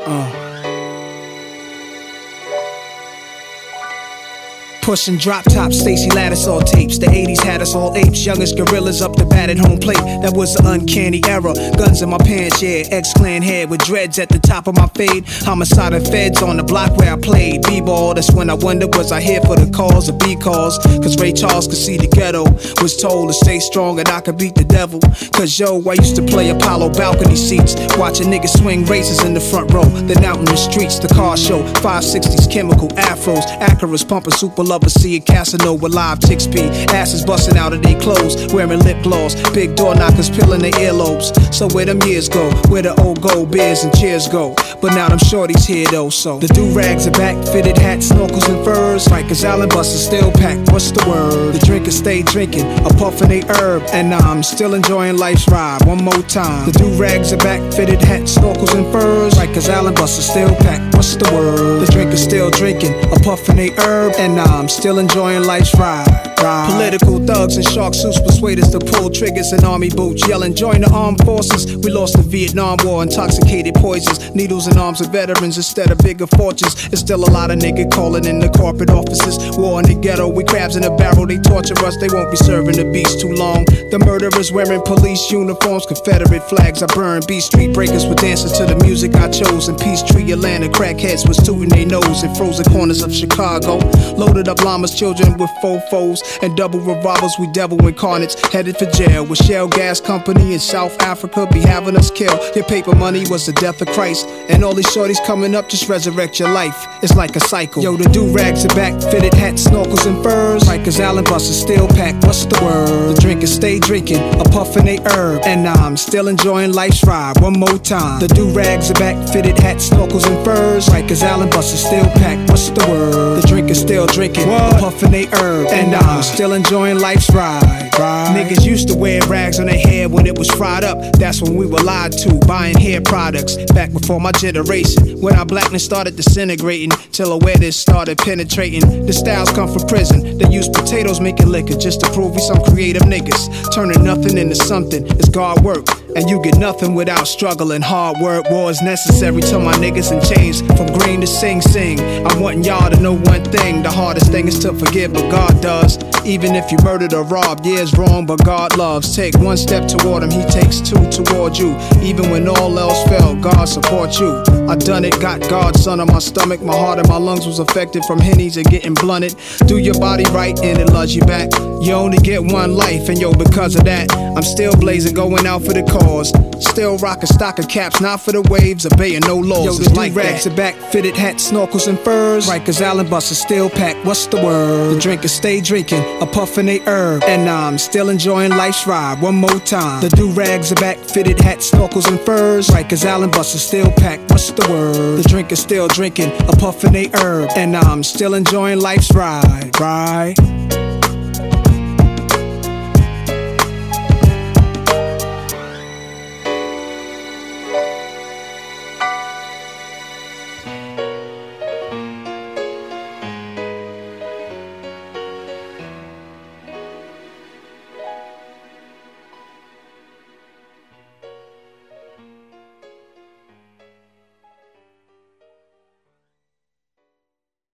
Pushing drop top, Stacy Lattisaw tapes. The 80s had us all apes, youngest gorillas up the bat at home plate. That was an uncanny era. Guns in my pants, yeah. X-Clan head with dreads at the top of my fade. Homicide and feds on the block where I played b-ball. That's when I wondered, was I here for the cause or B-cause? Cause Ray Charles could see the ghetto. Was told to stay strong and I could beat the devil. Cause yo, I used to play Apollo balcony seats, watching niggas swing races in the front row. Then out in the streets, the car show, 560s, chemical, afros, Acuras pumping super lovers, see a Casino with live chicks be asses busting out of their clothes, wearing lip gloss, big door knockers peeling their earlobes. So where them years go, where the old gold beers and cheers go. But now them shorties here though, so the do-rags are back, fitted hats, snorkels and furs. Rikers Island buses still packed, what's the word? The drinkers stay drinking, a puffin' they herb, and I'm still enjoying life's ride. One more time, the do-rags are back, fitted hats, snorkels and furs. Rikers Island buses still packed, what's the word? The drinkers still drinking, a puffin' they herb, and I'm still enjoying life's ride. Political thugs in shark suits persuade us to pull triggers in army boots, yelling join the armed forces. We lost the Vietnam War, intoxicated poisons, needles and arms of veterans instead of bigger fortunes. It's still a lot of niggas calling in the corporate offices. War in the ghetto, we crabs in a barrel, they torture us, they won't be serving the beast too long. The murderers wearing police uniforms, Confederate flags I burn. B Street breakers were dancing to the music I chose. In Peachtree, Atlanta, crackheads was tooting their nose in frozen corners of Chicago. Loaded up llamas, children with fofos and double revolvers, we devil incarnates, headed for jail. With Shell Gas Company in South Africa be having us kill. Your paper money was the death of Christ, and all these shorties coming up just resurrect your life. It's like a cycle. Yo, the do-rags are back, fitted hats, snorkels and furs. Rikers Island buses still packed, what's the word? The drinkers stay drinking, a puffin' they herb, and I'm still enjoying life's ride. One more time, the do-rags are back, fitted hats, snorkels and furs. Rikers Island buses still packed, what's the word? The drinkers still drinking, a puffin' they herb, and I'm still enjoying life's ride. Niggas used to wear rags on their hair when it was fried up. That's when we were lied to, buying hair products. Back before my generation, when our blackness started disintegrating, till awareness started penetrating. The styles come from prison. They use potatoes making liquor just to prove we some creative niggas. Turning nothing into something is God work, and you get nothing without struggle and hard work. War is necessary to my niggas in chains, from green to sing. I want y'all to know one thing, the hardest thing is to forgive, but God does. Even if you murdered or robbed, yeah, it's wrong, but God loves. Take one step toward him, he takes two toward you. Even when all else failed, God supports you. I done it, got God's son on my stomach. My heart and my lungs was affected from hennies and getting blunted. Do your body right and it loves you back. You only get one life, and yo, because of that, I'm still blazing, going out for the cause. Still rockin' stock of caps, not for the waves, obeying no laws. Yo, the do-rags are back, fitted hats, snorkels and furs. Rikers Island buses still packed, what's the word? The drinkers stay drinking, a puffin' they herb, and I'm still enjoying life's ride. One more time, the do-rags are back, fitted hats, snorkels and furs. Rikers Island buses still packed, what's the word? The drinkers still drinking, a puffin' they herb, and I'm still enjoying life's ride.